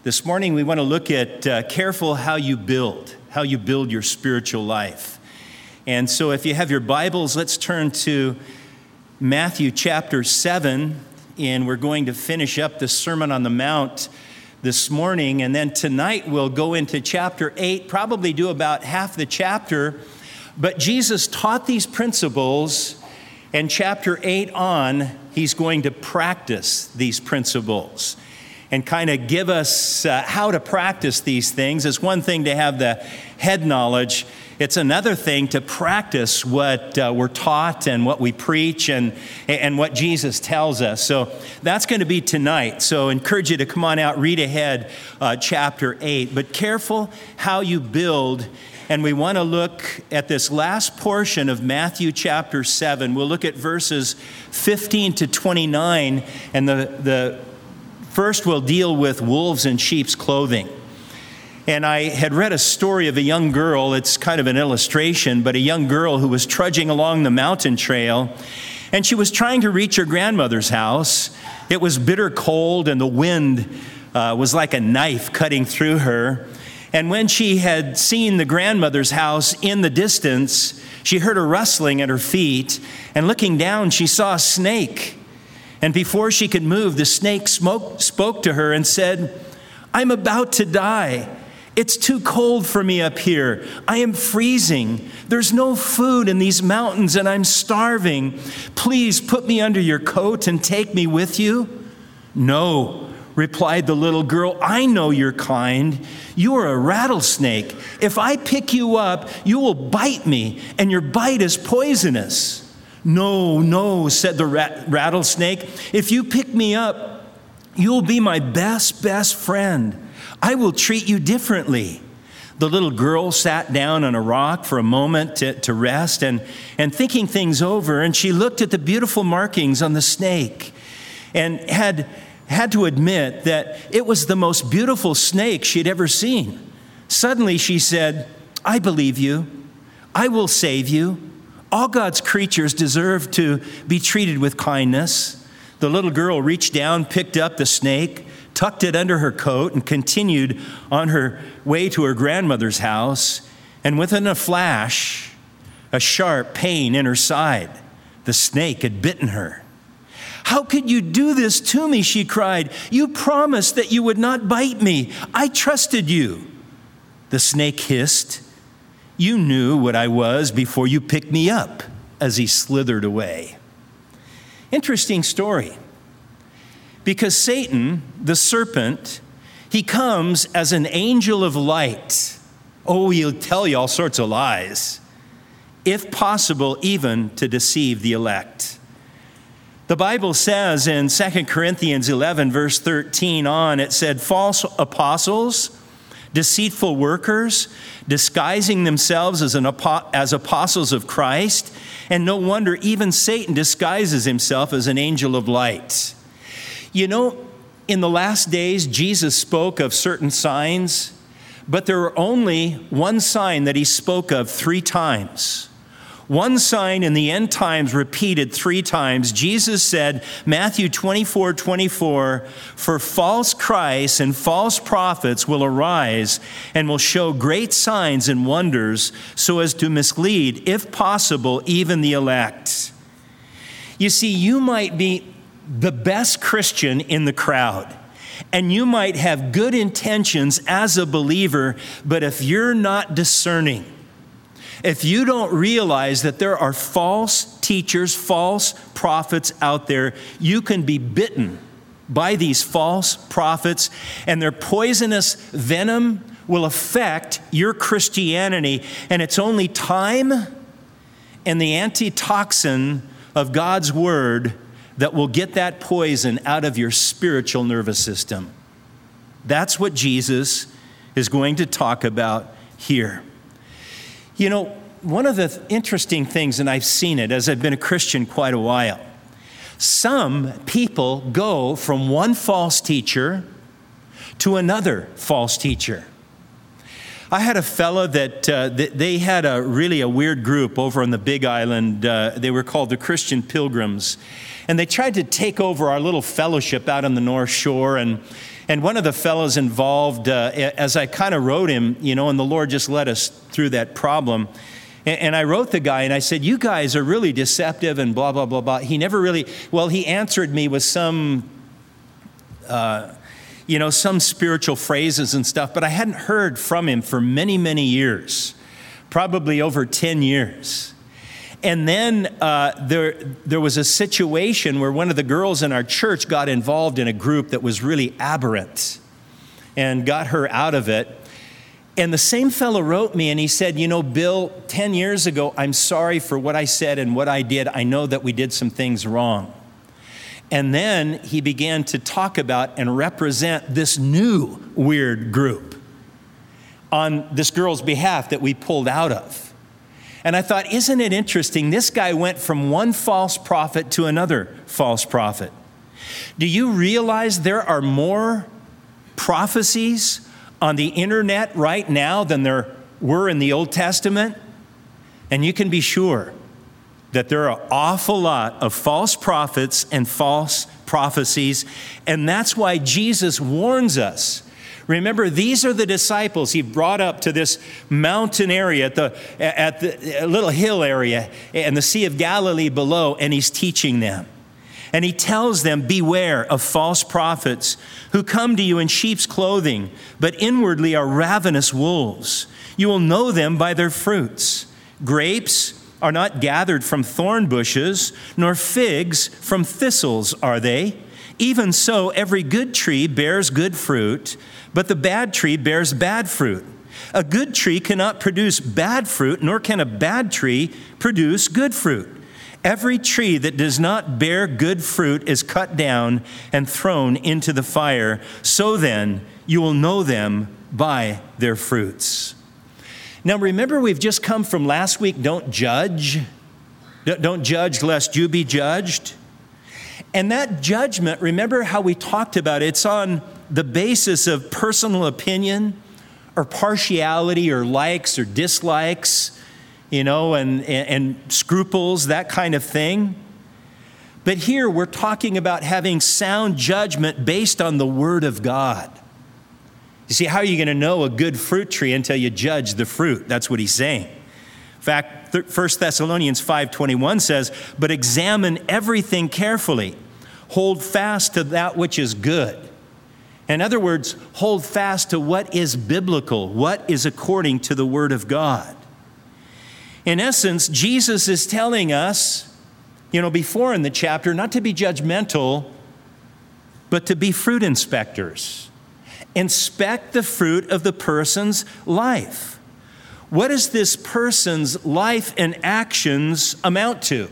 This morning we want to look at careful how you build your spiritual life. And so if you have your Bibles, let's turn to Matthew chapter 7, and we're going to finish up the Sermon on the Mount this morning. And then tonight we'll go into chapter 8, probably do about half the chapter. But Jesus taught these principles, and chapter 8 on, he's going to practice these principles and kind of give us how to practice these things. It's one thing to have the head knowledge. It's another thing to practice what we're taught and what we preach and what Jesus tells us. So that's going to be tonight. So I encourage you to come on out, read ahead chapter 8. But careful how you build. And we want to look at this last portion of Matthew chapter 7. We'll look at verses 15 to 29. And the first we'll deal with wolves in sheep's clothing. And I had read a story of a young girl. It's kind of an illustration, but a young girl who was trudging along the mountain trail, and she was trying to reach her grandmother's house. It was bitter cold, and the wind was like a knife cutting through her. And when she had seen the grandmother's house in the distance, she heard a rustling at her feet, and looking down, she saw a snake. And before she could move, the snake spoke to her and said, "I'm about to die. It's too cold for me up here. I am freezing. There's no food in these mountains and I'm starving. Please put me under your coat and take me with you." "No," replied the little girl, "I know your kind. You are a rattlesnake. If I pick you up, you will bite me, and your bite is poisonous." No, said the rattlesnake. "If you pick me up, you'll be my best friend. I will treat you differently." The little girl sat down on a rock for a moment to rest and thinking things over, and she looked at the beautiful markings on the snake and had to admit that it was the most beautiful snake she'd ever seen. Suddenly she said, "I believe you. I will save you. All God's creatures deserve to be treated with kindness." The little girl reached down, picked up the snake, tucked it under her coat, and continued on her way to her grandmother's house. And within a flash, a sharp pain in her side. The snake had bitten her. "How could you do this to me?" she cried. "You promised that you would not bite me. I trusted you." The snake hissed, "You knew what I was before you picked me up," as he slithered away. Interesting story. Because Satan, the serpent, he comes as an angel of light. Oh, he'll tell you all sorts of lies, if possible, even to deceive the elect. The Bible says in 2 Corinthians 11, verse 13 on, it said, "False apostles, deceitful workers, disguising themselves as apostles of Christ, and no wonder even Satan disguises himself as an angel of light." You know, in the last days, Jesus spoke of certain signs, but there were only one sign that he spoke of 3 times. One sign in the end times repeated 3 times. Jesus said, Matthew 24:24, "For false Christs and false prophets will arise and will show great signs and wonders so as to mislead, if possible, even the elect." You see, you might be the best Christian in the crowd, and you might have good intentions as a believer, but if you're not discerning, if you don't realize that there are false teachers, false prophets out there, you can be bitten by these false prophets, and their poisonous venom will affect your Christianity. And it's only time and the antitoxin of God's word that will get that poison out of your spiritual nervous system. That's what Jesus is going to talk about here. You know, one of the interesting things, and I've seen it as I've been a Christian quite a while, some people go from one false teacher to another false teacher. I had a fellow that they had a weird group over on the Big Island. They were called the Christian Pilgrims. And they tried to take over our little fellowship out on the North Shore. And And one of the fellows involved, as I kind of wrote him, and the Lord just led us through that problem. And I wrote the guy and I said, you guys are really deceptive and blah, blah, blah, blah. He never really, he answered me with some spiritual phrases and stuff, but I hadn't heard from him for many, many years, probably over 10 years. And then there was a situation where one of the girls in our church got involved in a group that was really aberrant and got her out of it. And the same fellow wrote me and he said, Bill, 10 years ago, I'm sorry for what I said and what I did. I know that we did some things wrong. And then he began to talk about and represent this new weird group on this girl's behalf that we pulled out of. And I thought, isn't it interesting? This guy went from one false prophet to another false prophet. Do you realize there are more prophecies on the internet right now than there were in the Old Testament? And you can be sure that there are an awful lot of false prophets and false prophecies, and that's why Jesus warns us. Remember, these are the disciples he brought up to this mountain area at the little hill area and the Sea of Galilee below, and he's teaching them. And he tells them, beware of false prophets who come to you in sheep's clothing, but inwardly are ravenous wolves. You will know them by their fruits. Grapes are not gathered from thorn bushes, nor figs from thistles are they. Even so, every good tree bears good fruit, but the bad tree bears bad fruit. A good tree cannot produce bad fruit, nor can a bad tree produce good fruit. Every tree that does not bear good fruit is cut down and thrown into the fire. So then, you will know them by their fruits. Now remember, we've just come from last week, don't judge. Don't judge lest you be judged. And that judgment, remember how we talked about it, it's on the basis of personal opinion or partiality or likes or dislikes, and scruples, that kind of thing. But here we're talking about having sound judgment based on the Word of God. You see, how are you going to know a good fruit tree until you judge the fruit? That's what he's saying. In fact, 1 Thessalonians 5:21 says, but examine everything carefully. Hold fast to that which is good. In other words, hold fast to what is biblical, what is according to the Word of God. In essence, Jesus is telling us, before in the chapter, not to be judgmental, but to be fruit inspectors. Inspect the fruit of the person's life. What does this person's life and actions amount to?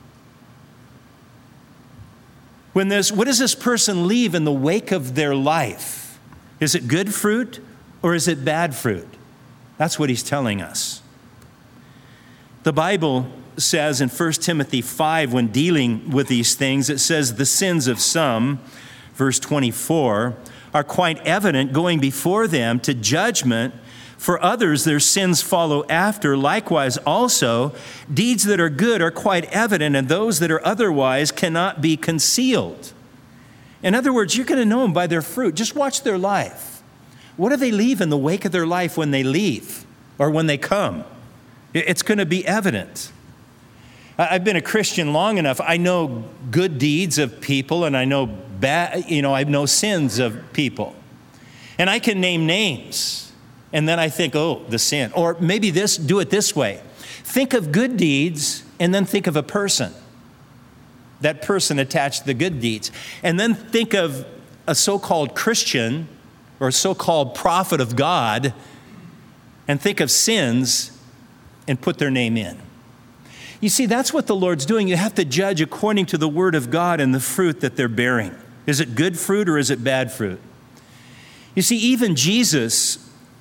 What does this person leave in the wake of their life? Is it good fruit or is it bad fruit? That's what he's telling us. The Bible says in 1 Timothy 5, when dealing with these things, it says the sins of some, verse 24, are quite evident, going before them to judgment. For others, their sins follow after. Likewise also, deeds that are good are quite evident, and those that are otherwise cannot be concealed. In other words, you're going to know them by their fruit. Just watch their life. What do they leave in the wake of their life when they leave or when they come? It's going to be evident. I've been a Christian long enough. I know good deeds of people, and I know I know sins of people. And I can name names. And then I think, oh, the sin. Or maybe do it this way. Think of good deeds and then think of a person. That person attached to the good deeds. And then think of a so-called Christian or a so-called prophet of God and think of sins and put their name in. You see, that's what the Lord's doing. You have to judge according to the Word of God and the fruit that they're bearing. Is it good fruit or is it bad fruit? You see, even Jesus,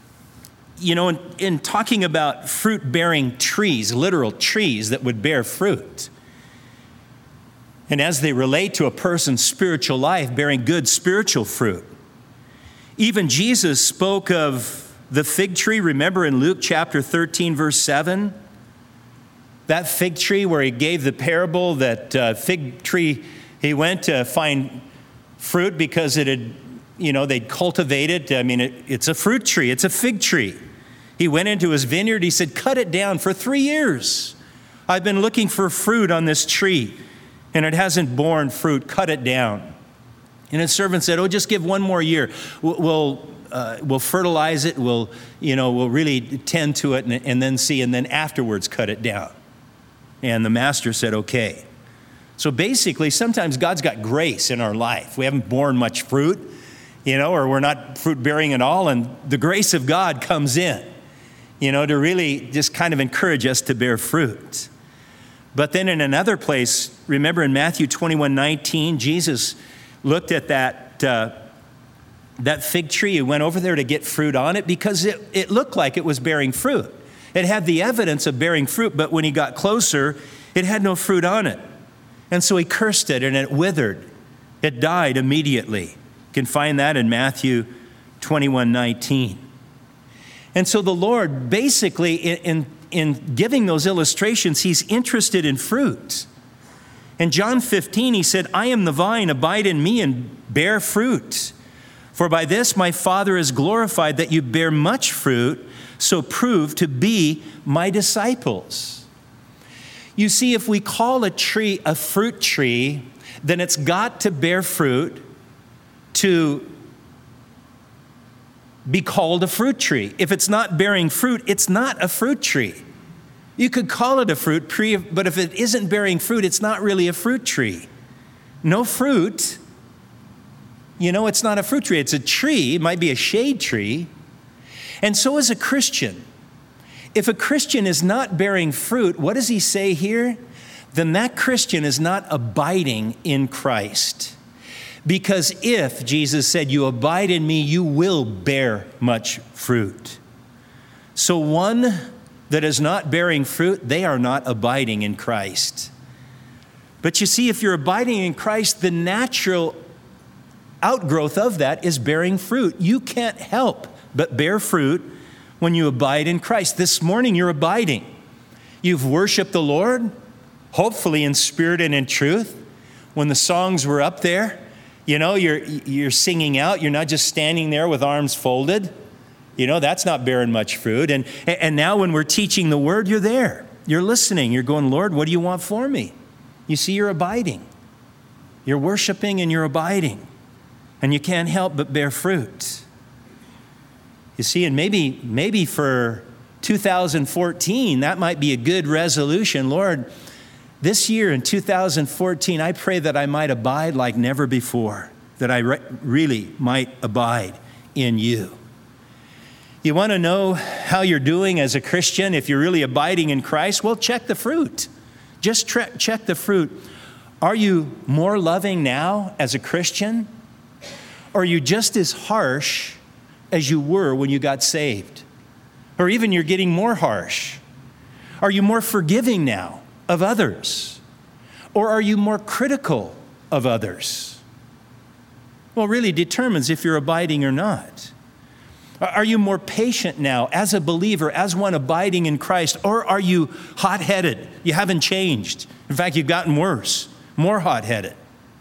in talking about fruit-bearing trees, literal trees that would bear fruit, and as they relate to a person's spiritual life, bearing good spiritual fruit, even Jesus spoke of the fig tree. Remember in Luke chapter 13, verse 7? That fig tree where he gave the parable, that fig tree, he went to find fruit because it had they'd cultivate it. I mean, it's a fruit tree. It's a fig tree. He went into his vineyard. He said, cut it down for 3 years. I've been looking for fruit on this tree, and it hasn't borne fruit. Cut it down. And his servant said, just give 1 more year. We'll fertilize it. We'll really tend to it and then see, and then afterwards cut it down. And the master said, okay. So basically, sometimes God's got grace in our life. We haven't borne much fruit, or we're not fruit bearing at all. And the grace of God comes in, to really just kind of encourage us to bear fruit. But then in another place, remember in Matthew 21:19, Jesus looked at that fig tree. He went over there to get fruit on it because it looked like it was bearing fruit. It had the evidence of bearing fruit, but when he got closer, it had no fruit on it. And so he cursed it, and it withered. It died immediately. You can find that in Matthew 21:19. And so the Lord, basically, in giving those illustrations, he's interested in fruit. In John 15, he said, I am the vine, abide in me and bear fruit. For by this my Father is glorified, that you bear much fruit, so prove to be my disciples. You see, if we call a tree a fruit tree, then it's got to bear fruit to be called a fruit tree. If it's not bearing fruit, it's not a fruit tree. You could call it a fruit tree, but if it isn't bearing fruit, it's not really a fruit tree. No fruit, it's not a fruit tree. It's a tree. It might be a shade tree. And so is a Christian. If a Christian is not bearing fruit, what does he say here? Then that Christian is not abiding in Christ. Because if, Jesus said, you abide in me, you will bear much fruit. So one that is not bearing fruit, they are not abiding in Christ. But you see, if you're abiding in Christ, the natural outgrowth of that is bearing fruit. You can't help but bear fruit when you abide in Christ. This morning you're abiding. You've worshiped the Lord, hopefully in spirit and in truth. When the songs were up there, you're singing out. You're not just standing there with arms folded. That's not bearing much fruit. And now when we're teaching the word, you're there. You're listening. You're going, Lord, what do you want for me? You see, you're abiding. You're worshiping and you're abiding. And you can't help but bear fruit. You see, and maybe for 2014, that might be a good resolution. Lord, this year in 2014, I pray that I might abide like never before, that I really might abide in you. You want to know how you're doing as a Christian, if you're really abiding in Christ? Well, check the fruit. Just check the fruit. Are you more loving now as a Christian? Or are you just as harsh as you were when you got saved? Or even you're getting more harsh? Are you more forgiving now of others? Or are you more critical of others? Well, really determines if you're abiding or not. Are you more patient now as a believer, as one abiding in Christ? Or are you hot-headed? You haven't changed. In fact, you've gotten worse, more hot-headed.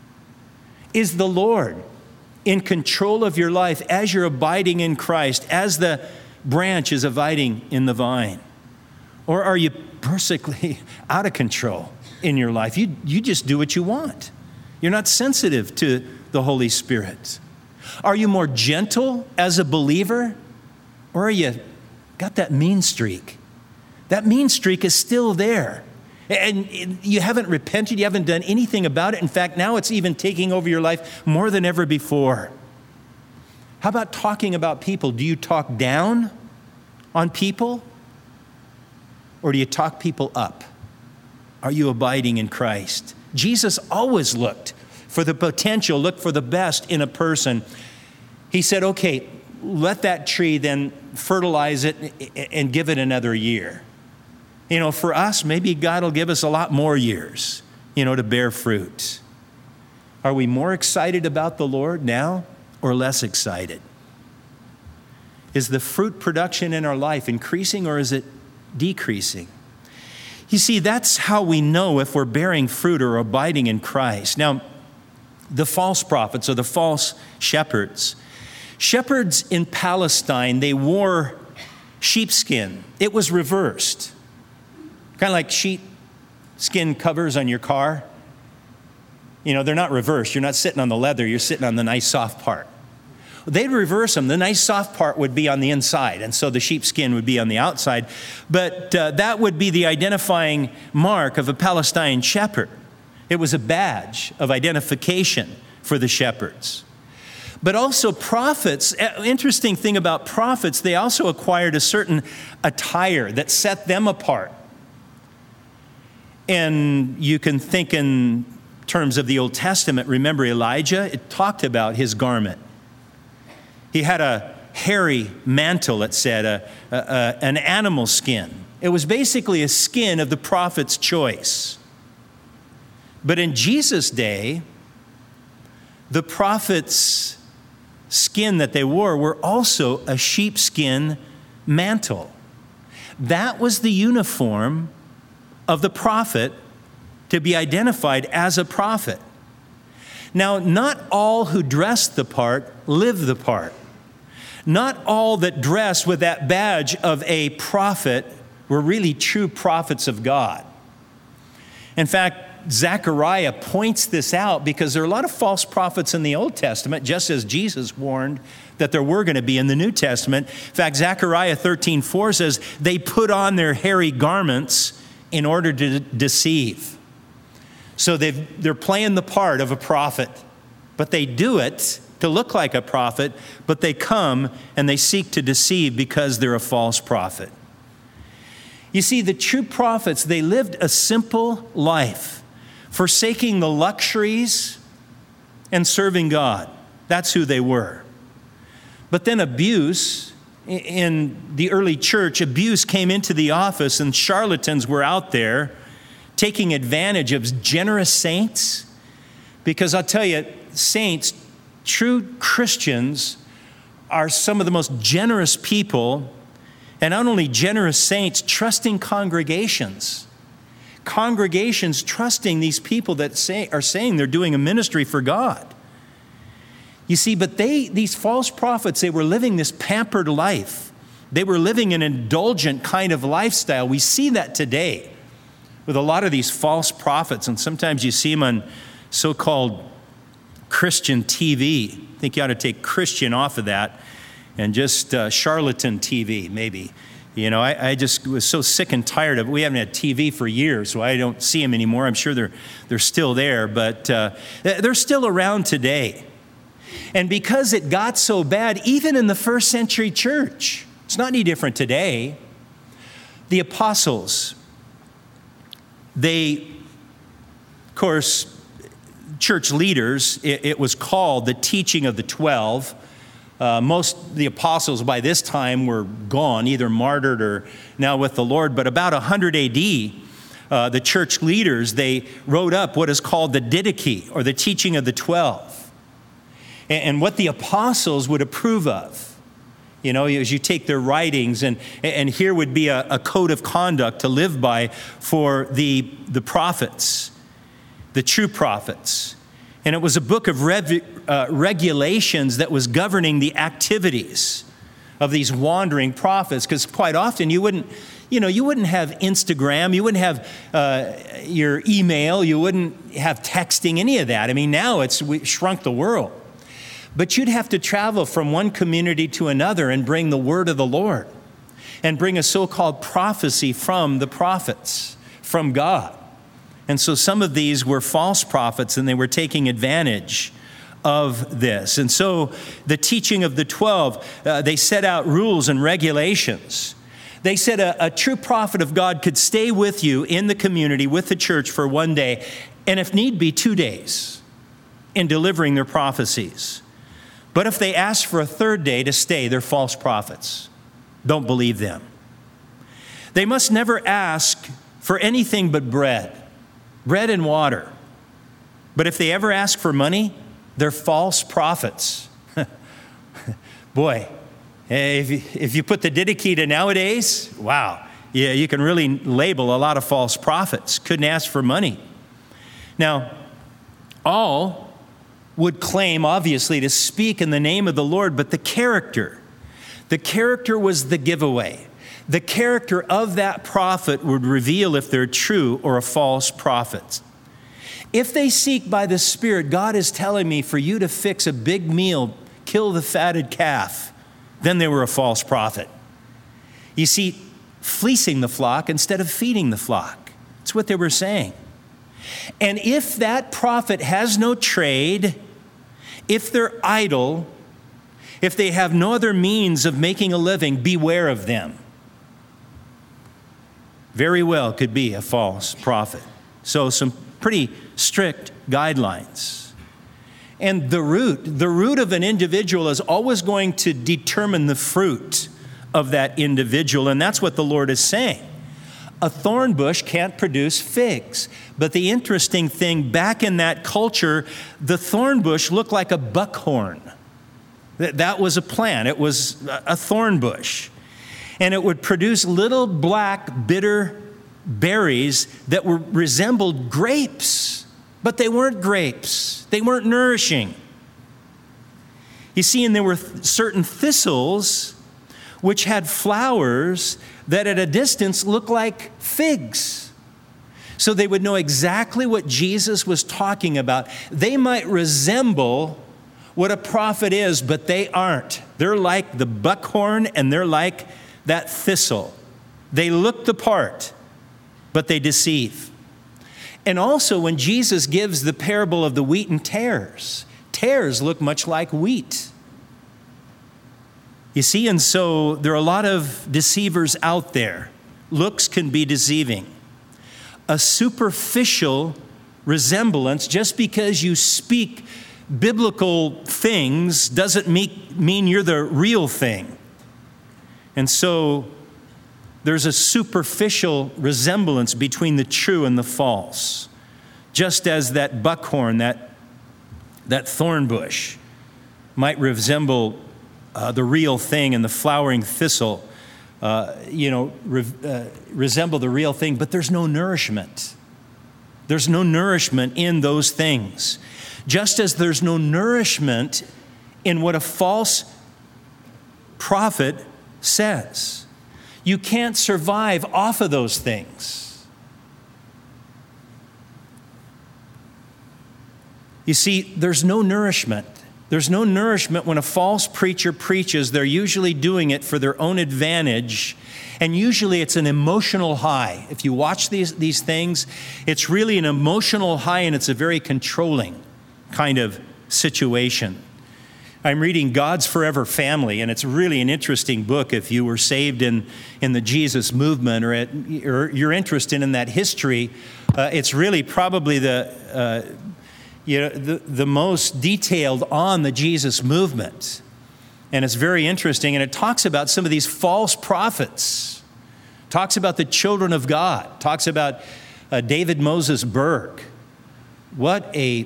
Is the Lord in control of your life as you're abiding in Christ, as the branch is abiding in the vine? Or are you basically out of control in your life? You just do what you want. You're not sensitive to the Holy Spirit. Are you more gentle as a believer? Or are you got that mean streak? That mean streak is still there. And you haven't repented. You haven't done anything about it. In fact, now it's even taking over your life more than ever before. How about talking about people? Do you talk down on people? Or do you talk people up? Are you abiding in Christ? Jesus always looked for the potential, looked for the best in a person. He said, okay, let that tree then fertilize it and give it another year. For us, maybe God will give us a lot more years, to bear fruit. Are we more excited about the Lord now or less excited? Is the fruit production in our life increasing or is it decreasing? You see, that's how we know if we're bearing fruit or abiding in Christ. Now, the false prophets or the false shepherds, Shepherds in Palestine, they wore sheepskin. It was reversed. Kind of like sheepskin covers on your car. You know, they're not reversed. You're not sitting on the leather. You're sitting on the nice soft part. They'd reverse them. The nice soft part would be on the inside, and so the sheepskin would be on the outside. But that would be the identifying mark of a Palestine shepherd. It was a badge of identification for the shepherds. But also prophets, interesting thing about prophets, they also acquired a certain attire that set them apart. And you can think in terms of the Old Testament. Remember Elijah? It talked about his garment. He had a hairy mantle, it said, an animal skin. It was basically a skin of the prophet's choice. But in Jesus' day, the prophets' skin that they wore also a sheepskin mantle. That was the uniform of the prophet to be identified as a prophet. Now, not all who dressed the part lived the part. Not all that dressed with that badge of a prophet were really true prophets of God. In fact, Zechariah points this out because there are a lot of false prophets in the Old Testament, just as Jesus warned that there were going to be in the New Testament. In fact, Zechariah 13:4 says, they put on their hairy garments in order to deceive. So they're playing the part of a prophet, but they do it to look like a prophet, but they come and they seek to deceive because they're a false prophet. You see, the true prophets, they lived a simple life, forsaking the luxuries and serving God. That's who they were. But then abuse, in the early church, abuse came into the office and charlatans were out there taking advantage of generous saints. Because I'll tell you, saints, true Christians, are some of the most generous people, and not only generous saints, trusting congregations. Congregations trusting these people that are saying they're doing a ministry for God. You see, but these false prophets, they were living this pampered life. They were living an indulgent kind of lifestyle. We see that today with a lot of these false prophets, and sometimes you see them on so-called Christian TV. I think you ought to take Christian off of that and just charlatan TV, maybe. You know, I just was so sick and tired of it. We haven't had TV for years, so I don't see them anymore. I'm sure they're still there, but they're still around today. And because it got so bad, even in the first century church, it's not any different today. The apostles, they, of course, church leaders, it was called the teaching of the 12. Most of the apostles by this time were gone, either martyred or now with the Lord. But about 100 AD, the church leaders, they wrote up what is called the Didache, or the teaching of the 12. And what the apostles would approve of. You know, as you take their writings, and here would be a code of conduct to live by for the prophets, the true prophets. And it was a book of regulations that was governing the activities of these wandering prophets. Because quite often you wouldn't have Instagram, you wouldn't have your email, you wouldn't have texting, any of that. I mean, now we shrunk the world. But you'd have to travel from one community to another and bring the word of the Lord and bring a so-called prophecy from the prophets, from God. And so some of these were false prophets, and they were taking advantage of this. And so the teaching of the 12, they set out rules and regulations. They said a true prophet of God could stay with you in the community, with the church for one day, and if need be, 2 days in delivering their prophecies. But if they ask for a third day to stay, they're false prophets. Don't believe them. They must never ask for anything but bread and water. But if they ever ask for money, they're false prophets. Boy, if you put the Didache to nowadays, wow, yeah, you can really label a lot of false prophets. Couldn't ask for money. Now, all would claim, obviously, to speak in the name of the Lord, but the character was the giveaway. The character of that prophet would reveal if they're true or a false prophet. If they seek by the Spirit, God is telling me for you to fix a big meal, kill the fatted calf, then they were a false prophet. You see, fleecing the flock instead of feeding the flock. That's what they were saying. And if that prophet has no trade, if they're idle, if they have no other means of making a living, beware of them. Very well could be a false prophet. So some pretty strict guidelines. And the root of an individual is always going to determine the fruit of that individual. And that's what the Lord is saying. A thorn bush can't produce figs. But the interesting thing, back in that culture, the thorn bush looked like a buckhorn. That was a plant. It was a thorn bush. And it would produce little black, bitter berries that resembled grapes. But they weren't grapes. They weren't nourishing. You see, and there were certain thistles which had flowers that at a distance looked like figs. So they would know exactly what Jesus was talking about. They might resemble what a prophet is, but they aren't. They're like the buckhorn and they're like that thistle. They look the part, but they deceive. And also when Jesus gives the parable of the wheat and tares, tares look much like wheat. You see, and so there are a lot of deceivers out there. Looks can be deceiving. A superficial resemblance, just because you speak biblical things, doesn't mean you're the real thing. And so there's a superficial resemblance between the true and the false. Just as that buckhorn, that thorn bush might resemble the real thing, and the flowering thistle, resemble the real thing, but there's no nourishment. There's no nourishment in those things. Just as there's no nourishment in what a false prophet says. You can't survive off of those things. You see, there's no nourishment. There's no nourishment when a false preacher preaches. They're usually doing it for their own advantage. And usually it's an emotional high. If you watch these things, it's really an emotional high, and it's a very controlling kind of situation. I'm reading God's Forever Family, and it's really an interesting book if you were saved in the Jesus movement or you're interested in that history. It's really probably the most detailed on the Jesus movement. And it's very interesting. And it talks about some of these false prophets. Talks about the children of God. Talks about David Moses Berg. What an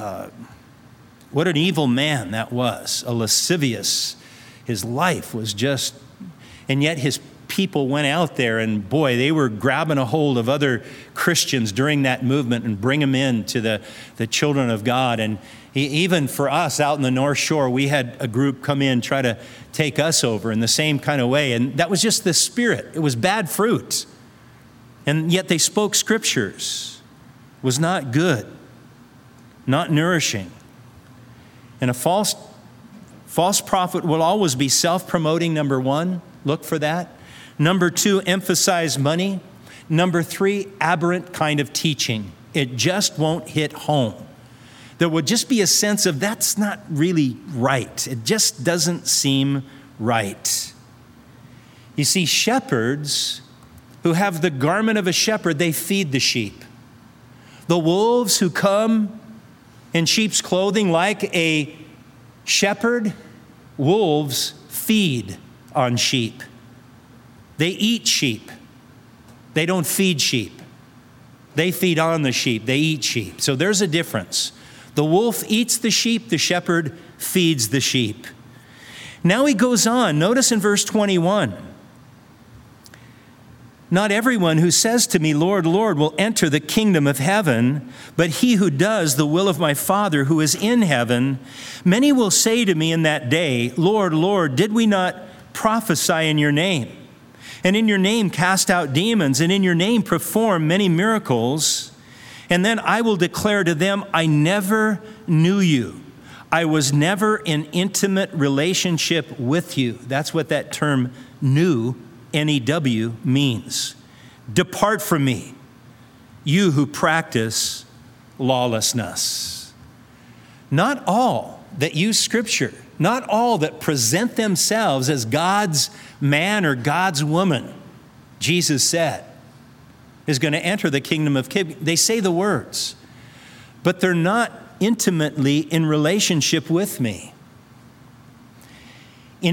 evil man that was. A lascivious. His life was just, and yet his people went out there, and boy, they were grabbing a hold of other Christians during that movement and bring them into the children of God. And even for us out in the North Shore, we had a group come in, try to take us over in the same kind of way. And that was just the spirit. It was bad fruit. And yet they spoke scriptures. It was not good, not nourishing. And a false prophet will always be self-promoting, number one. Look for that. Number two, emphasize money. Number three, aberrant kind of teaching. It just won't hit home. There would just be a sense of that's not really right. It just doesn't seem right. You see, shepherds who have the garment of a shepherd, they feed the sheep. The wolves who come in sheep's clothing like a shepherd, wolves feed on sheep. They eat sheep. They don't feed sheep. They feed on the sheep. They eat sheep. So there's a difference. The wolf eats the sheep. The shepherd feeds the sheep. Now he goes on. Notice in verse 21. Not everyone who says to me, 'Lord, Lord,' will enter the kingdom of heaven, but he who does the will of my Father who is in heaven. Many will say to me in that day, 'Lord, Lord, did we not prophesy in your name? And in your name cast out demons, and in your name perform many miracles?' And then I will declare to them, 'I never knew you. I was never in intimate relationship with you.'" That's what that term "knew," N-E-W, means. "Depart from me, you who practice lawlessness." Not all that use Scripture, not all that present themselves as God's man or God's woman, Jesus said, is going to enter the kingdom of heaven. They say the words, but they're not intimately in relationship with me. In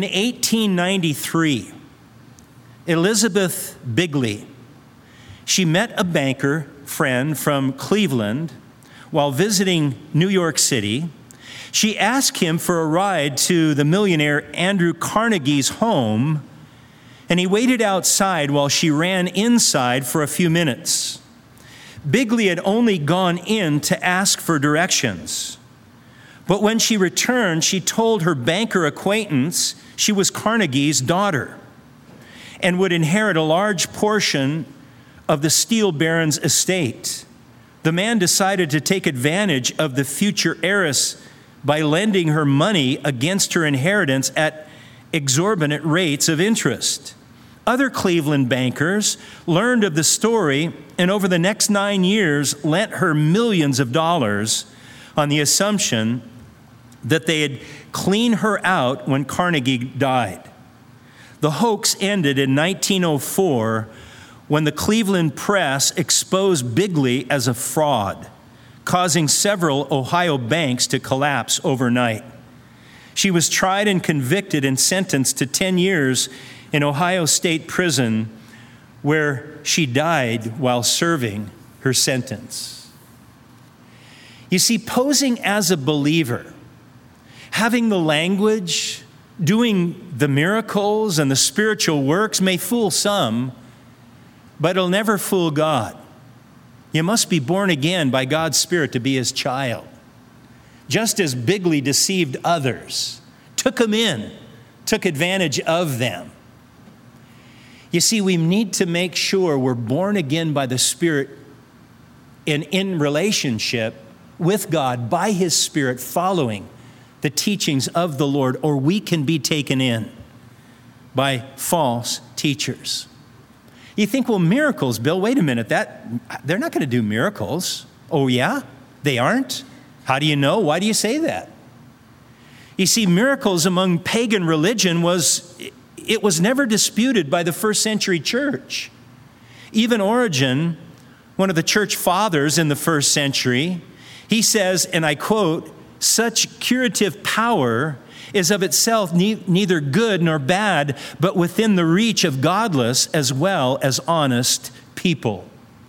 1893, Elizabeth Bigley, she met a banker friend from Cleveland while visiting New York City. She asked him for a ride to the millionaire Andrew Carnegie's home, and he waited outside while she ran inside for a few minutes. Bigley had only gone in to ask for directions. But when she returned, she told her banker acquaintance she was Carnegie's daughter and would inherit a large portion of the steel baron's estate. The man decided to take advantage of the future heiress by lending her money against her inheritance at exorbitant rates of interest. Other Cleveland bankers learned of the story and over the next 9 years lent her millions of dollars on the assumption that they had cleaned her out when Carnegie died. The hoax ended in 1904 when the Cleveland press exposed Bigley as a fraud, causing several Ohio banks to collapse overnight. She was tried and convicted and sentenced to 10 years in Ohio State Prison, where she died while serving her sentence. You see, posing as a believer, having the language, doing the miracles and the spiritual works may fool some, but it'll never fool God. You must be born again by God's Spirit to be His child. Just as Bigley deceived others, took them in, took advantage of them. You see, we need to make sure we're born again by the Spirit and in relationship with God by His Spirit, following the teachings of the Lord, or we can be taken in by false teachers. You think, well, miracles, Bill, wait a minute, they're not going to do miracles. Oh, yeah? They aren't? How do you know? Why do you say that? You see, miracles among pagan religion was never disputed by the first century church. Even Origen, one of the church fathers in the first century, he says, and I quote, "Such curative power is of itself neither good nor bad, but within the reach of godless as well as honest people."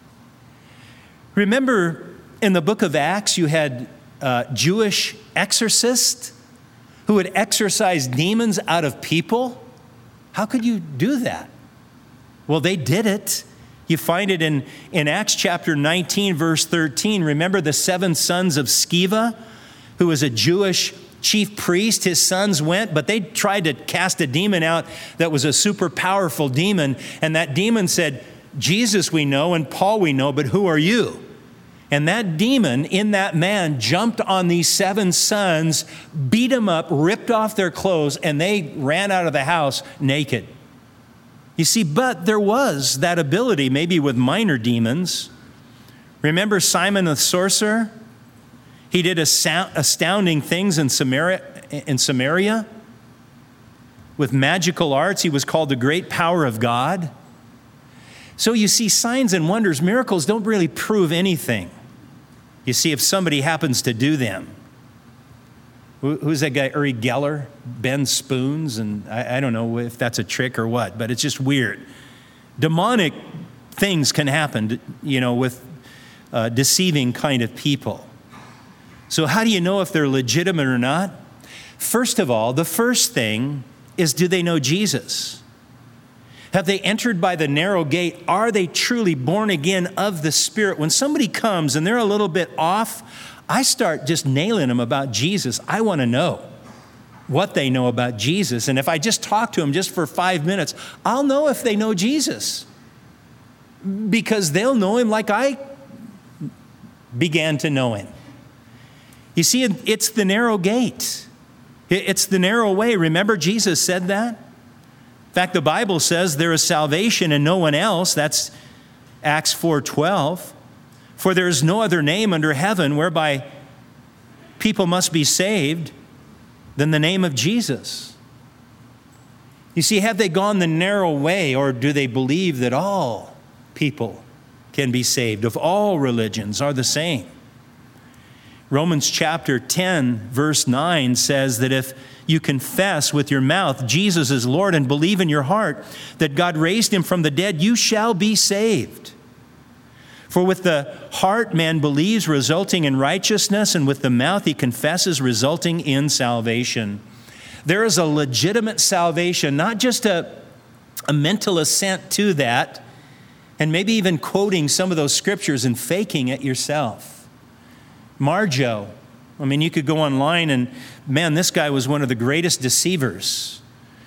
Remember in the book of Acts, you had Jewish exorcists who would exorcise demons out of people. How could you do that? Well, they did it. You find it in Acts chapter 19, verse 13. Remember the 7 sons of Sceva, who was a Jewish chief priest? His sons went, but they tried to cast a demon out that was a super powerful demon. And that demon said, "Jesus we know and Paul we know, but who are you?" And that demon in that man jumped on these 7 sons, beat them up, ripped off their clothes, and they ran out of the house naked. You see, but there was that ability, maybe with minor demons. Remember Simon the sorcerer? He did astounding things in Samaria. With magical arts, he was called the great power of God. So you see, signs and wonders, miracles don't really prove anything. You see, if somebody happens to do them. Who's that guy, Uri Geller? Bend spoons, and I don't know if that's a trick or what, but it's just weird. Demonic things can happen, with deceiving kind of people. So how do you know if they're legitimate or not? First of all, the first thing is, do they know Jesus? Have they entered by the narrow gate? Are they truly born again of the Spirit? When somebody comes and they're a little bit off, I start just nailing them about Jesus. I want to know what they know about Jesus. And if I just talk to them just for 5 minutes, I'll know if they know Jesus, because they'll know him like I began to know him. You see, it's the narrow gate. It's the narrow way. Remember, Jesus said that? In fact, the Bible says there is salvation in no one else. That's Acts 4:12. For there is no other name under heaven whereby people must be saved than the name of Jesus. You see, have they gone the narrow way, or do they believe that all people can be saved, of all religions are the same? Romans chapter 10, verse 9 says that if you confess with your mouth Jesus is Lord and believe in your heart that God raised him from the dead, you shall be saved. For with the heart man believes, resulting in righteousness, and with the mouth he confesses, resulting in salvation. There is a legitimate salvation, not just a mental assent to that, and maybe even quoting some of those scriptures and faking it yourself. Marjo, I mean, you could go online and, man, this guy was one of the greatest deceivers,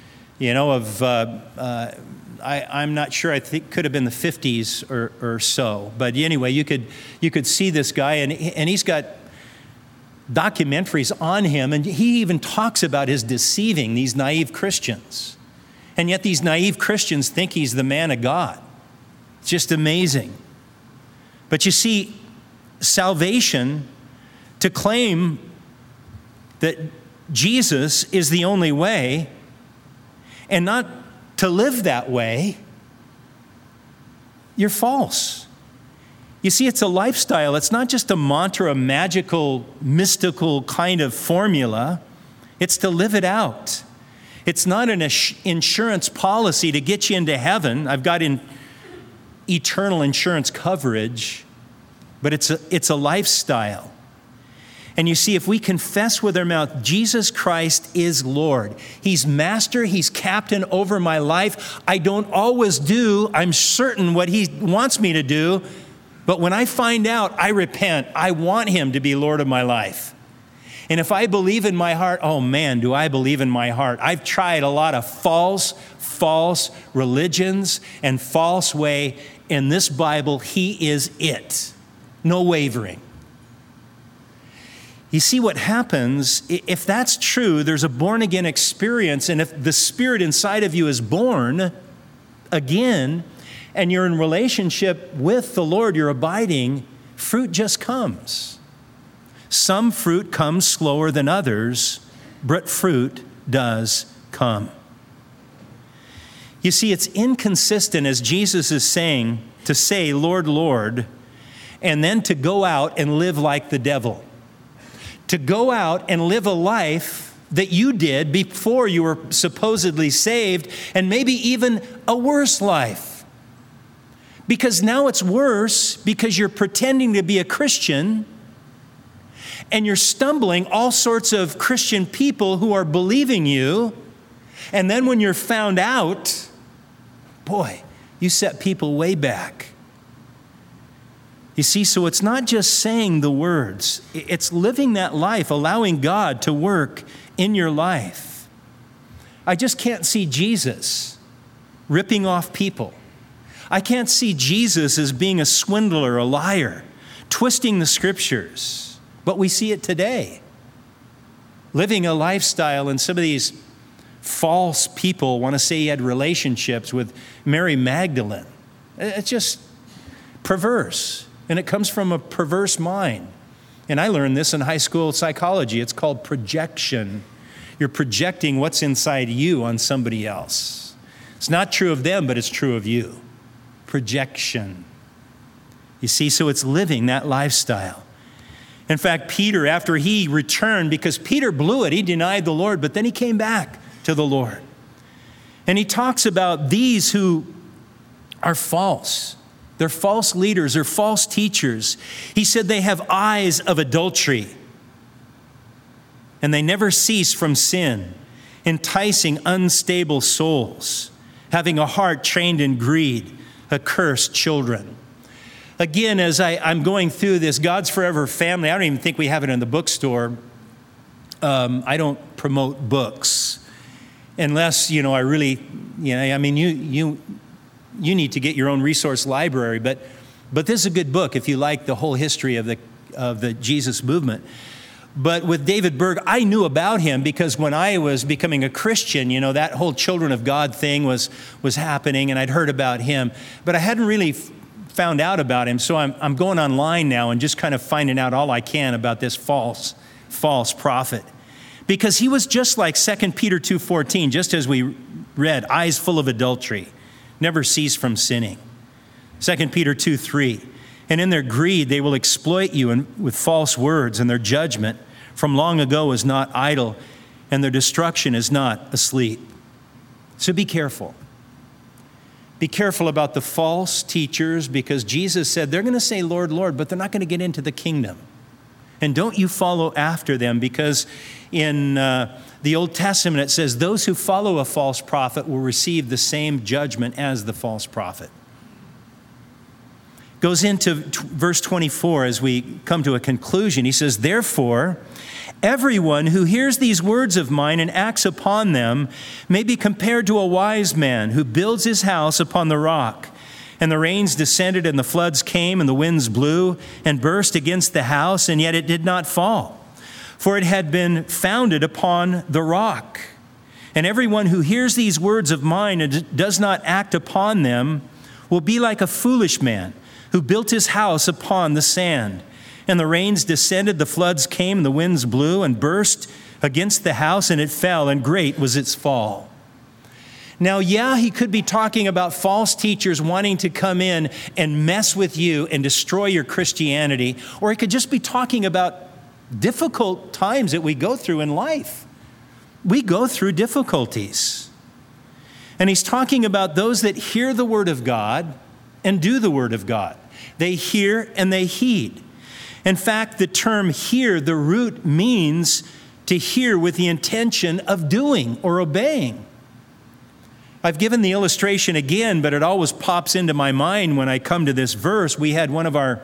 I'm not sure, I think could have been the 50s or so. But anyway, you could see this guy, and he's got documentaries on him, and he even talks about his deceiving these naive Christians. And yet these naive Christians think he's the man of God. It's just amazing. But you see, salvation, to claim that Jesus is the only way and not to live that way, you're false. You see, it's a lifestyle. It's not just a mantra, a magical, mystical kind of formula. It's to live it out. It's not an insurance policy to get you into heaven. I've got eternal insurance coverage, but it's a lifestyle. And you see, if we confess with our mouth, Jesus Christ is Lord. He's master, he's captain over my life. I don't always do, I'm certain, what he wants me to do. But when I find out, I repent. I want him to be Lord of my life. And if I believe in my heart, oh man, do I believe in my heart. I've tried a lot of false religions and false way. In this Bible, he is it. No wavering. You see what happens, if that's true, there's a born-again experience, and if the Spirit inside of you is born again, and you're in relationship with the Lord, you're abiding, fruit just comes. Some fruit comes slower than others, but fruit does come. You see, it's inconsistent, as Jesus is saying, to say, Lord, Lord, and then to go out and live like the devil. To go out and live a life that you did before you were supposedly saved, and maybe even a worse life. Because now it's worse because you're pretending to be a Christian, and you're stumbling all sorts of Christian people who are believing you, and then when you're found out, boy, you set people way back. You see, so it's not just saying the words, it's living that life, allowing God to work in your life. I just can't see Jesus ripping off people. I can't see Jesus as being a swindler, a liar, twisting the scriptures. But we see it today. Living a lifestyle, and some of these false people want to say he had relationships with Mary Magdalene. It's just perverse. And it comes from a perverse mind. And I learned this in high school psychology. It's called projection. You're projecting what's inside you on somebody else. It's not true of them, but it's true of you. Projection. You see, so it's living that lifestyle. In fact, Peter, after he returned, because Peter blew it, he denied the Lord, but then he came back to the Lord. And he talks about these who are false. They're false leaders, they're false teachers. He said they have eyes of adultery, and they never cease from sin, enticing unstable souls. having a heart trained in greed, accursed children. Again, as I'm going through this God's Forever Family, I don't even think we have it in the bookstore. I don't promote books unless, I really, I mean, you need to get your own resource library, but this is a good book if you like the whole history of the Jesus movement. But with David Berg, I knew about him because when I was becoming a Christian, that whole Children of God thing was happening, and I'd heard about him, but I hadn't really found out about him. So I'm going online now and just kind of finding out all I can about this false prophet, because he was just like 2 Peter 2:14, just as we read, eyes full of adultery, never cease from sinning. 2 Peter 2:3. And in their greed, they will exploit you with false words, and their judgment from long ago is not idle, and their destruction is not asleep. So be careful. Be careful about the false teachers, because Jesus said they're going to say, Lord, Lord, but they're not going to get into the kingdom. And don't you follow after them, because in the Old Testament it says those who follow a false prophet will receive the same judgment as the false prophet. Goes into verse 24 as we come to a conclusion. He says, therefore, everyone who hears these words of mine and acts upon them may be compared to a wise man who builds his house upon the rock. And the rains descended and the floods came and the winds blew and burst against the house, and yet it did not fall, for it had been founded upon the rock. And everyone who hears these words of mine and does not act upon them will be like a foolish man who built his house upon the sand. And the rains descended, the floods came, and the winds blew and burst against the house, and it fell, and great was its fall. Now, he could be talking about false teachers wanting to come in and mess with you and destroy your Christianity, or he could just be talking about difficult times that we go through in life. We go through difficulties. And he's talking about those that hear the word of God and do the word of God. They hear and they heed. In fact, the term hear, the root means to hear with the intention of doing or obeying. I've given the illustration again, but it always pops into my mind when I come to this verse. We had one of our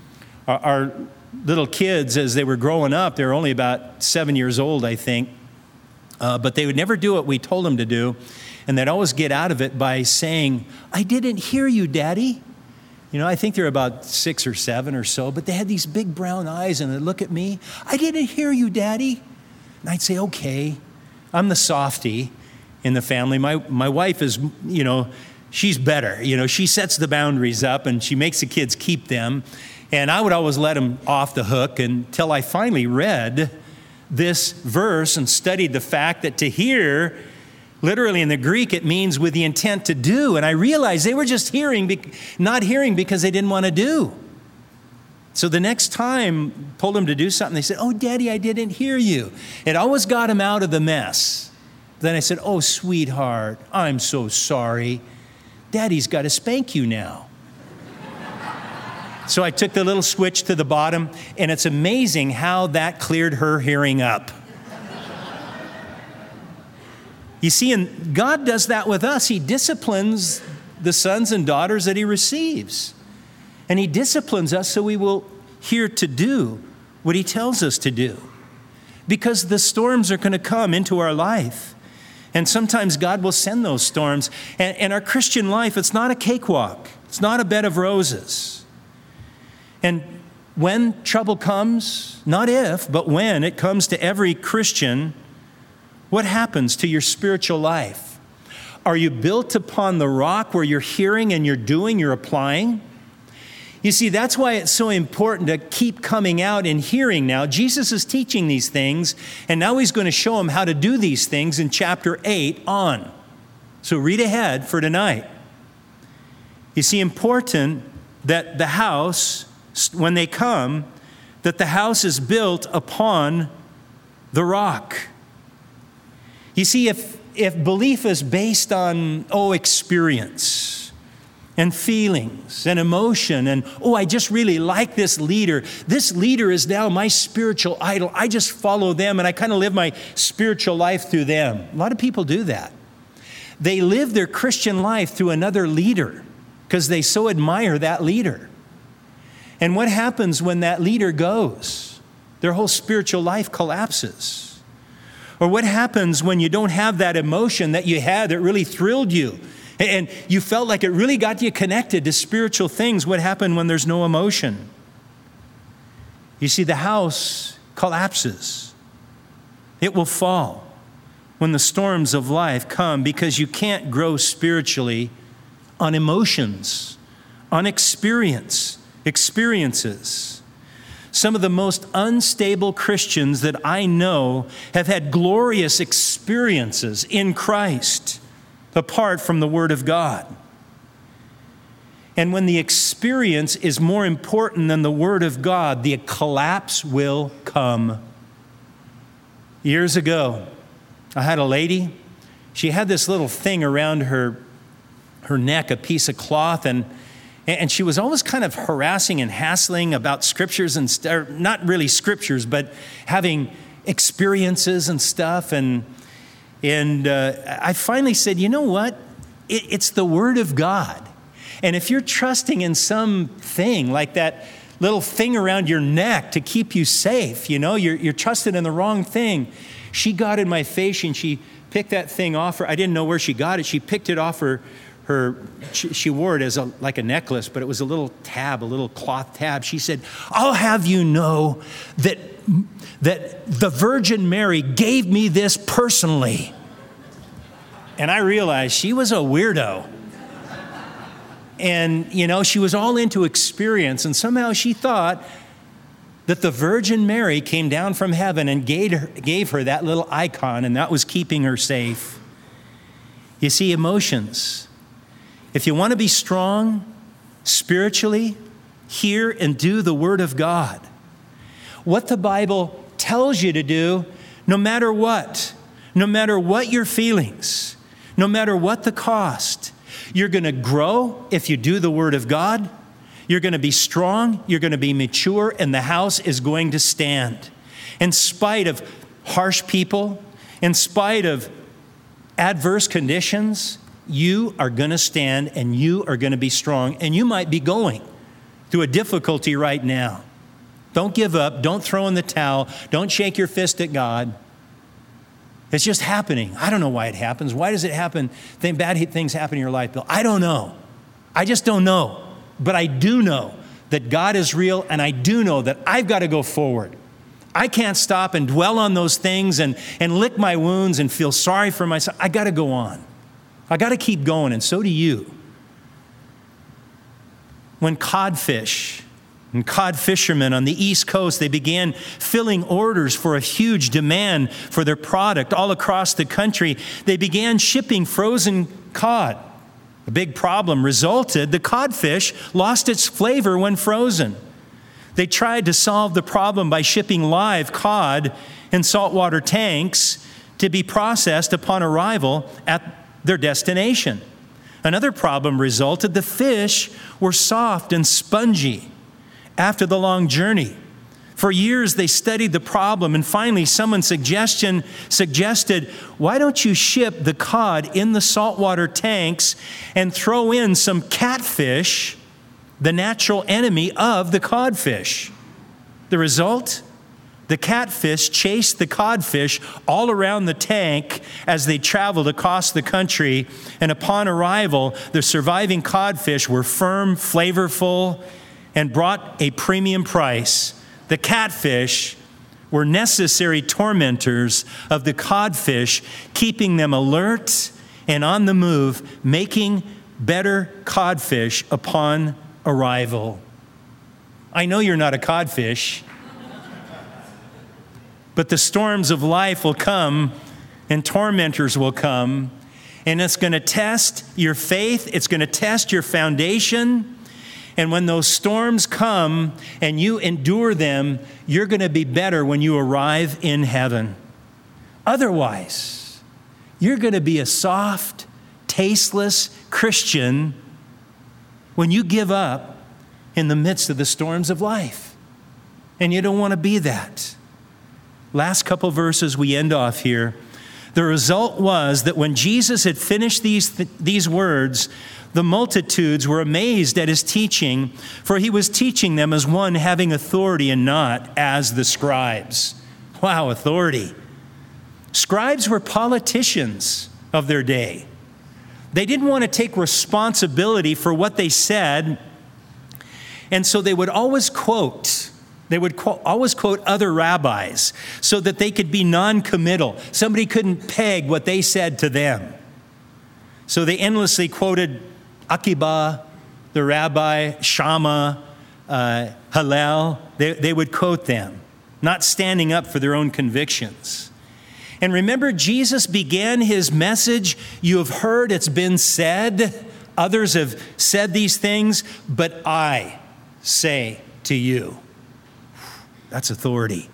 little kids as they were growing up. They were only about 7 years old, I think. But they would never do what we told them to do. And they'd always get out of it by saying, I didn't hear you, Daddy. I think they're about 6 or 7 or so, but they had these big brown eyes and they'd look at me. I didn't hear you, Daddy. And I'd say, okay, I'm the softy in the family. My wife is, she's better. She sets the boundaries up and she makes the kids keep them. And I would always let them off the hook until I finally read this verse and studied the fact that to hear, literally in the Greek, it means with the intent to do. And I realized they were just not hearing because they didn't want to do. So the next time, told them to do something, they said, oh, Daddy, I didn't hear you. It always got them out of the mess. Then I said, oh, sweetheart, I'm so sorry. Daddy's got to spank you now. So I took the little switch to the bottom, and it's amazing how that cleared her hearing up. You see, and God does that with us. He disciplines the sons and daughters that he receives. And he disciplines us so we will hear to do what he tells us to do. Because the storms are going to come into our life. And sometimes God will send those storms. And our Christian life, it's not a cakewalk. It's not a bed of roses. And when trouble comes, not if, but when it comes to every Christian, what happens to your spiritual life? Are you built upon the rock where you're hearing and you're doing, you're applying? You see, that's why it's so important to keep coming out and hearing now. Jesus is teaching these things, and now he's going to show them how to do these things in chapter 8 on. So read ahead for tonight. You see, important that the house, when they come, that the house is built upon the rock. You see, if belief is based on, experience and feelings and emotion and, I just really like this leader. This leader is now my spiritual idol. I just follow them and I kind of live my spiritual life through them. A lot of people do that. They live their Christian life through another leader because they so admire that leader. And what happens when that leader goes? Their whole spiritual life collapses. Or what happens when you don't have that emotion that you had that really thrilled you and you felt like it really got you connected to spiritual things? What happened when there's no emotion? You see, the house collapses. It will fall when the storms of life come, because you can't grow spiritually on emotions, on experiences. Some of the most unstable Christians that I know have had glorious experiences in Christ apart from the Word of God. And when the experience is more important than the Word of God, the collapse will come. Years ago, I had a lady. She had this little thing around her neck, a piece of cloth, and she was always kind of harassing and hassling about scriptures and not really scriptures, but having experiences and stuff. And I finally said, you know what? It's the Word of God. And if you're trusting in something like that little thing around your neck to keep you safe, you're trusting in the wrong thing. She got in my face and she picked that thing off her. I didn't know where she got it. She picked it off she wore it as like a necklace, but it was a little tab, a little cloth tab. She said, "I'll have you know that the Virgin Mary gave me this personally." And I realized she was a weirdo. And, she was all into experience. And somehow she thought that the Virgin Mary came down from heaven and gave her that little icon, and that was keeping her safe. You see, emotions. If you want to be strong spiritually, hear and do the Word of God. What the Bible tells you to do, no matter what your feelings, no matter what the cost, you're going to grow if you do the Word of God. You're going to be strong, you're going to be mature, and the house is going to stand. In spite of harsh people, in spite of adverse conditions, you are going to stand and you are going to be strong. And you might be going through a difficulty right now. Don't give up. Don't throw in the towel. Don't shake your fist at God. It's just happening. I don't know why it happens. Why does it happen? Bad things happen in your life, Bill. I don't know. I just don't know. But I do know that God is real, and I do know that I've got to go forward. I can't stop and dwell on those things and lick my wounds and feel sorry for myself. I got to go on. I got to keep going, and so do you. When codfish and cod fishermen on the East Coast, they began filling orders for a huge demand for their product all across the country, they began shipping frozen cod. A big problem resulted. The codfish lost its flavor when frozen. They tried to solve the problem by shipping live cod in saltwater tanks to be processed upon arrival at their destination. Another problem resulted. The fish were soft and spongy after the long journey. For years, they studied the problem, and finally, someone suggested, why don't you ship the cod in the saltwater tanks and throw in some catfish, the natural enemy of the codfish? The result? The catfish chased the codfish all around the tank as they traveled across the country, and upon arrival, the surviving codfish were firm, flavorful, and brought a premium price. The catfish were necessary tormentors of the codfish, keeping them alert and on the move, making better codfish upon arrival. I know you're not a codfish, but the storms of life will come and tormentors will come, and it's going to test your faith. It's going to test your foundation. And when those storms come and you endure them, you're going to be better when you arrive in heaven. Otherwise, you're going to be a soft, tasteless Christian when you give up in the midst of the storms of life. And you don't want to be that. Last couple verses we end off here. The result was that when Jesus had finished these words, the multitudes were amazed at his teaching, for he was teaching them as one having authority and not as the scribes. Wow, authority. Scribes were politicians of their day. They didn't want to take responsibility for what they said, and so they would always quote. They would always quote other rabbis so that they could be non-committal. Somebody couldn't peg what they said to them. So they endlessly quoted Akiba, the rabbi, Shammah, Hillel. They would quote them, not standing up for their own convictions. And remember, Jesus began his message, "You have heard it's been said, others have said these things, but I say to you." That's authority.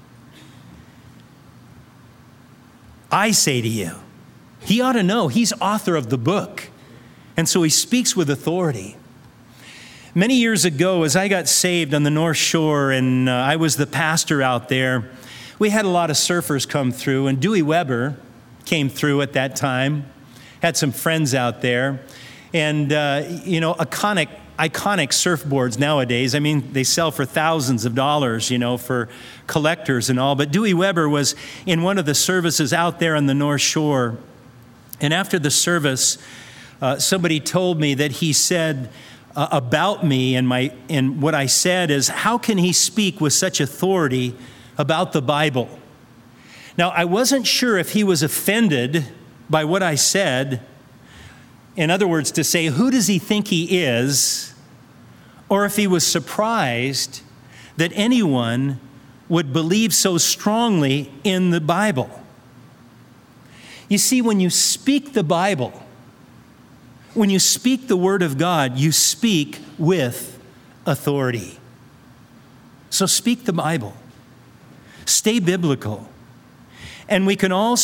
I say to you. He ought to know. He's author of the book. And so he speaks with authority. Many years ago, as I got saved on the North Shore and I was the pastor out there, we had a lot of surfers come through, and Dewey Weber came through at that time, had some friends out there, and, iconic surfboards nowadays. I mean, they sell for thousands of dollars, for collectors and all. But Dewey Weber was in one of the services out there on the North Shore. And after the service, somebody told me that he said about me and what I said is, how can he speak with such authority about the Bible? Now, I wasn't sure if he was offended by what I said. In other words, to say, who does he think he is? Or if he was surprised that anyone would believe so strongly in the Bible. You see, when you speak the Bible, when you speak the Word of God, you speak with authority. So speak the Bible. Stay biblical. And we can all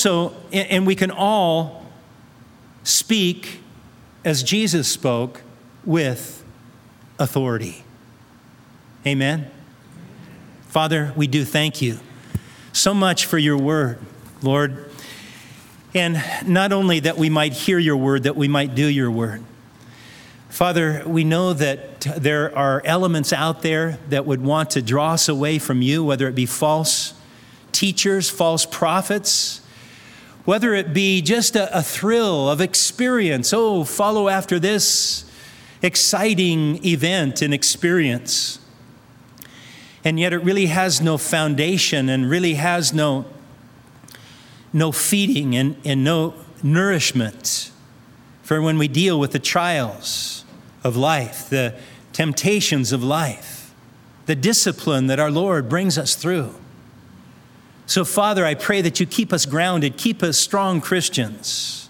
speak as Jesus spoke, with authority. Amen? Father, we do thank you so much for your word, Lord. And not only that we might hear your word, that we might do your word. Father, we know that there are elements out there that would want to draw us away from you, whether it be false teachers, false prophets, whether it be just a thrill of experience. Oh, follow after this exciting event and experience. And yet it really has no foundation and really has no feeding and no nourishment for when we deal with the trials of life, the temptations of life, the discipline that our Lord brings us through. So, Father, I pray that you keep us grounded, keep us strong Christians,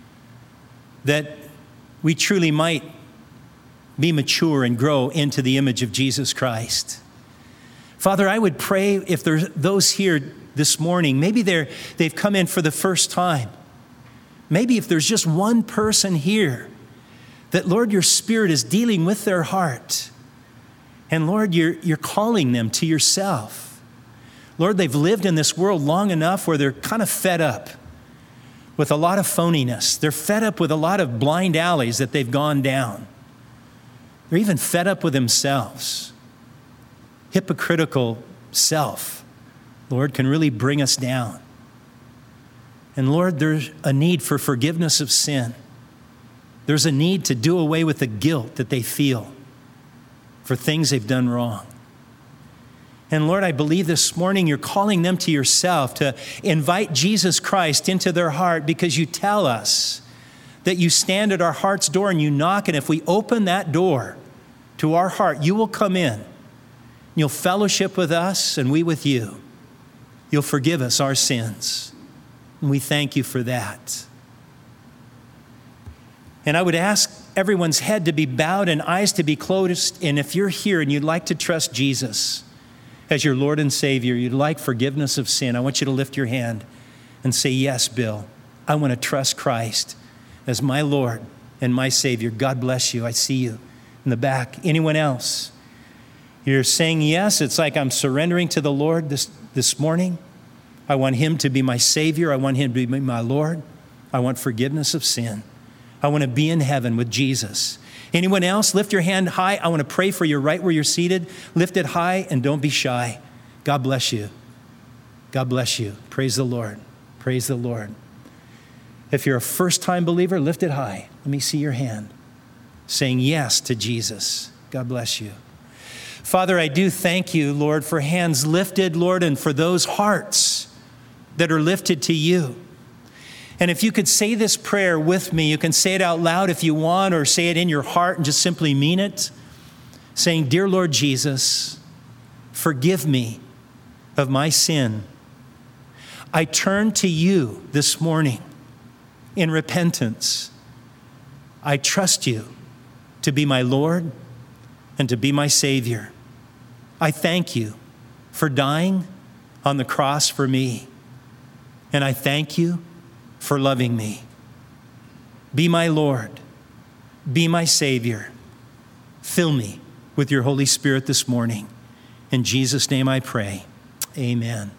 that we truly might be mature and grow into the image of Jesus Christ. Father, I would pray if there's those here this morning, maybe they've come in for the first time. Maybe if there's just one person here that, Lord, your Spirit is dealing with their heart. And Lord, you're calling them to yourself. Lord, they've lived in this world long enough where they're kind of fed up with a lot of phoniness. They're fed up with a lot of blind alleys that they've gone down. They're even fed up with themselves. Hypocritical self, Lord, can really bring us down. And Lord, there's a need for forgiveness of sin. There's a need to do away with the guilt that they feel for things they've done wrong. And Lord, I believe this morning you're calling them to yourself to invite Jesus Christ into their heart, because you tell us that you stand at our heart's door and you knock, and if we open that door to our heart, you will come in. You'll fellowship with us and we with you. You'll forgive us our sins. And we thank you for that. And I would ask everyone's head to be bowed and eyes to be closed. And if you're here and you'd like to trust Jesus as your Lord and Savior, you'd like forgiveness of sin, I want you to lift your hand and say, yes, Bill, I want to trust Christ as my Lord and my Savior. God bless you. I see you in the back. Anyone else? You're saying yes. It's like I'm surrendering to the Lord this morning. I want him to be my Savior. I want him to be my Lord. I want forgiveness of sin. I want to be in heaven with Jesus. Anyone else? Lift your hand high. I want to pray for you right where you're seated. Lift it high and don't be shy. God bless you. God bless you. Praise the Lord. Praise the Lord. If you're a first-time believer, lift it high. Let me see your hand. Saying yes to Jesus. God bless you. Father, I do thank you, Lord, for hands lifted, Lord, and for those hearts that are lifted to you. And if you could say this prayer with me, you can say it out loud if you want, or say it in your heart and just simply mean it. Saying, Dear Lord Jesus, forgive me of my sin. I turn to you this morning in repentance. I trust you to be my Lord and to be my Savior. I thank you for dying on the cross for me. And I thank you for loving me. Be my Lord. Be my Savior. Fill me with your Holy Spirit this morning. In Jesus' name I pray. Amen.